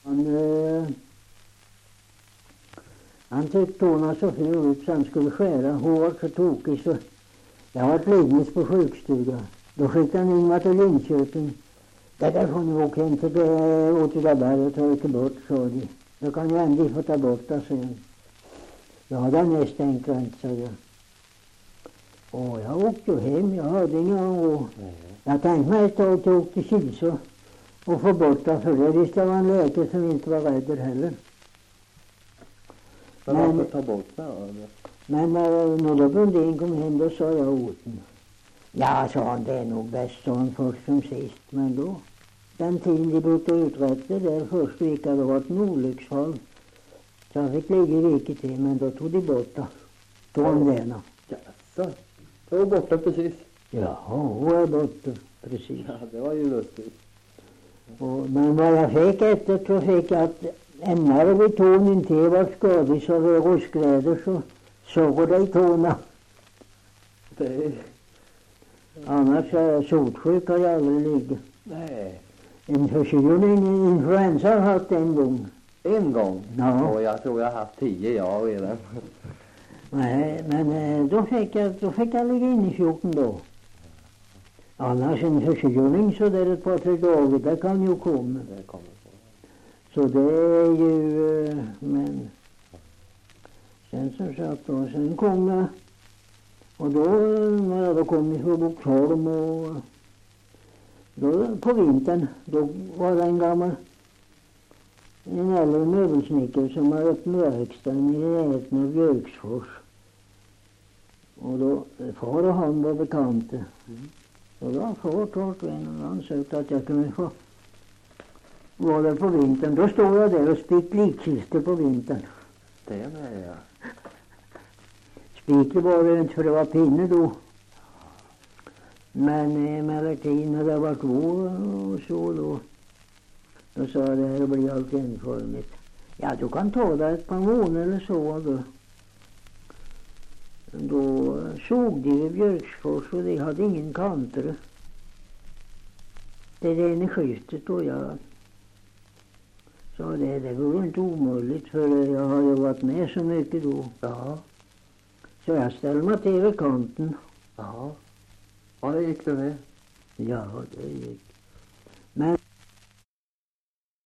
Han tyckte hon var så ful ut så han skulle skära hårt så tokigt så jag var liggande på sjukstuga. Då skickade han Ingvar till Linköping. Det där får ni åka hem till Åtvidaberg och ta bort, sa de. Då kan jag ändå få ta bort det sen. Ja, det är nästan enkelt, sa jag. Och jag åkte ju hem, jag hade inga och jag tänkte mig ett tag att jag åkte till Kilså och få bort det, för det visste jag var en läkare som inte var rädd heller. Men varför ta bort det? Men när då Brundin kom hem då sa jag åt den. Ja, sa han, det är nog bäst, sa han, först som sist. Men då, den tiden de brukade uträtta där först gick det var ett olycksfall. Så jag fick ligga i viket till, men då tog de bort det. Då han den. Jaså, det var borta precis. Ja, hon är borta precis. Ja, det var ju lustigt. Men vad jag fick efter så fick jag att när vi tog inte var skadad så var ruskräder så såg det i tårna. Annars är jag sotsjuk har jag aldrig ligget. Nej. En förkylning, influensa har jag haft en gång. En gång? Ja. Och jag tror jag har haft 10 jag redan. Nej, men då fick jag ligga in i 14 dagar. Annars en förkylning så där ett par tre dagar, det kan ju komma. Det kommer på. Så det är ju, men sen som sagt då, sen kom jag, och då när jag då kom från Boxholm och då på vintern, då var det en äldre möbelsnickare som har öppnat verkstaden i närheten av Björksfors. Och då, far och han var bekanta. Så då har far tagit vän och han sökte att jag kunde få vara där på vintern. Då stod jag där och spik likkistor på vintern. Det med ja. Spiker var det inte för det var pinne då. Men emellertid när det var vår och så då sa jag det här blir allt enformigt. Ja, du kan ta det ett par månader eller så. Då såg de vid Björksfors och de hade ingen kanter. Det rena skiftet och jag sa det var inte omöjligt för jag har ju varit med så mycket då. Ja. Så jag ställde mig till vid kanten. Ja. Ja, det gick det med. Ja, det gick. Men